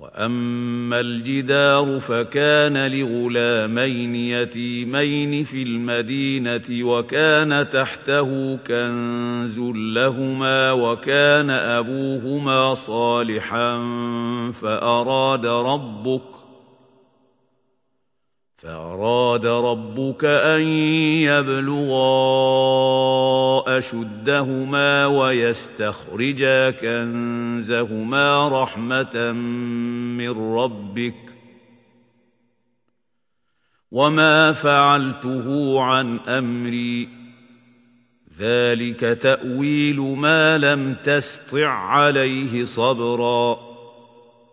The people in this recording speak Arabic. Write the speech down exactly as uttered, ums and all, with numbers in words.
وأما الجدار فكان لغلامين يتيمين في المدينة وكان تحته كنز لهما وكان أبوهما صالحا فأراد ربك فأراد ربك أن يبلغا أشدهما ويستخرجا كنزهما رحمة من ربك وما فعلته عن أمري ذلك تأويل ما لم تسطع عليه صبرا